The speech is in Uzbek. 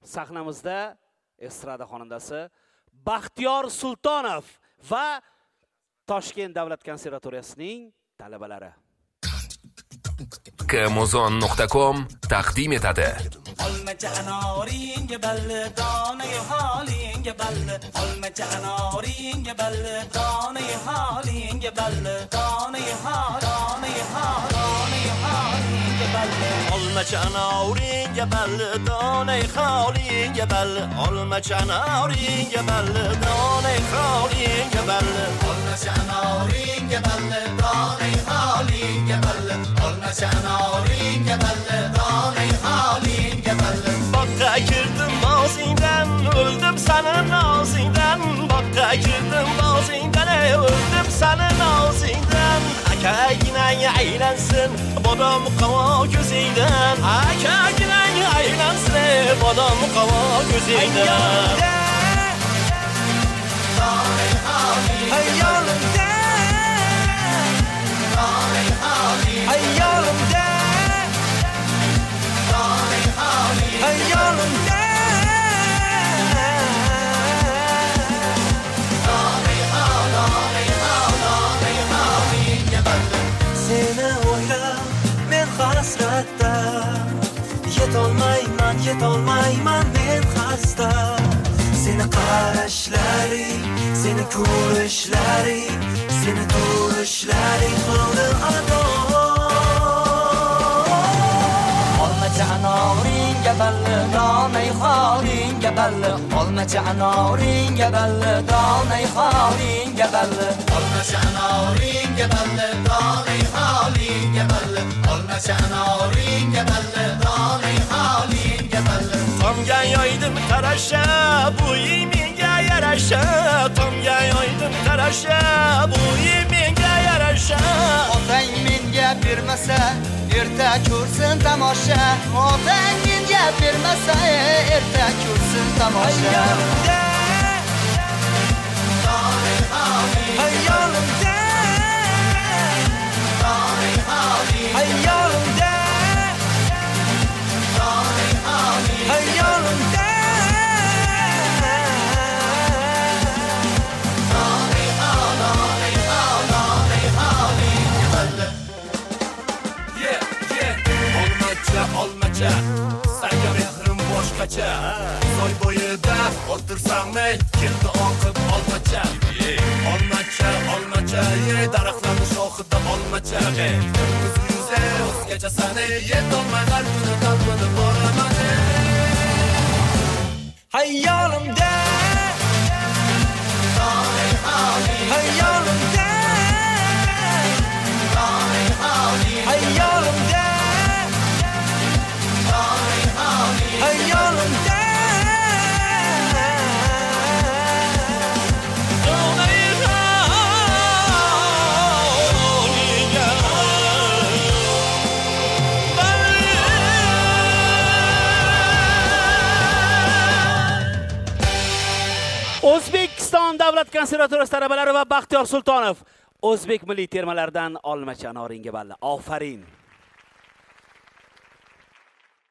sahnamizda estrada xonandasi Baxtiyor Sultonov va Toshkent davlat konservatoriyasining talabalari. Kmozon.com taqdim etadi. Olmacha anoringa balli donaga holinga balli. Olmacha anoringa balli donaga holinga balli. Donaga holinga balli. Olmacha anoringa balli donaga holinga balli. Olmacha anoringa balli donaga holinga balli. Olmacha anoringa balli donaga holinga balli. Olmacha anoringa balli donaga holinga balli. Bakka girdim bozingdan, öldüm senin ağzından. Bakka girdim bozingdan, öldüm senin ağzından. Aka yine aylansın, bodam qava gözünden. Aka yine aylansın, bodam qava gözünden. Hayalımda, hayalımda, hayalımda. Seni oylab men hasratda, yetolmayman men xasta. Seni qarashlaring, seni ko'rishlaring, seni turishlaring qildi ado. Olmacha anoringa balli donay xolinga balli. Olmacha anoringa balli donay xolinga balli. Olmacha anoringa balli donay xolinga balli. Olmacha anoringa balli donay xolinga balli. Tomga yoydim tarasha, bu menga yarasha. Tomga yoydim tarasha, bu menga yarasha. Otang menga bermasa, erta ko'rsin tomosha. Otang menga bermasa, erta ko'rsin tomosha. Hayolimda, hayolimda, hayolimda, hayolimda. Olmacha, senga mehrim boshqacha. Soy bo'yida o'tirsamay, keldi oqib olmacha. Olmacha, olmacha, daraxtlarning shoxida olmacha. Ko'z yuzi o'zgacha sani, yetolmay qalbini boraman. Hayolimda, hayolimda, hayolimda. Hayolimda, O'zbekiston davlat konservatoriyasi talabalari va Baxtiyor Sultonov O'zbek milliy termalaridan Olmacha anoringa balli. Ofarin.